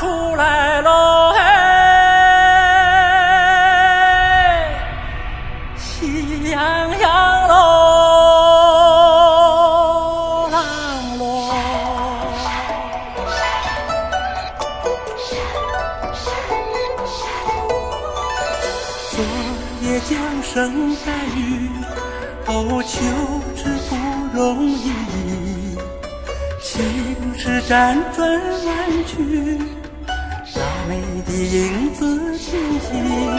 出来喽，嘿，喜洋洋喽，郎喽。昨夜江声带雨，哦，秋之不容易。情是辗转弯曲，那美的影子清晰，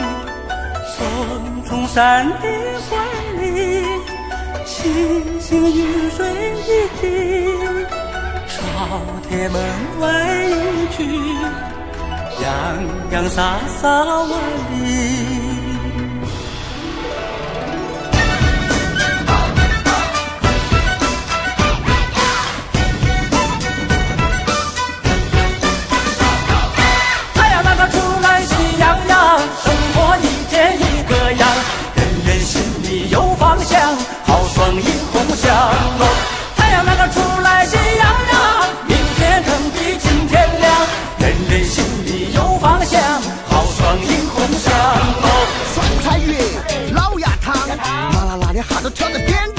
匆匆山的怀里，星星雨水一滴，朝天门外一去，洋洋洒洒万里。好双迎红霞喽，太阳那个出来喜洋洋，明天更比今天亮，人人心里有方向，好双迎红霞喽。 酸菜鱼、老鸭汤，啦啦啦的哈都跳得颠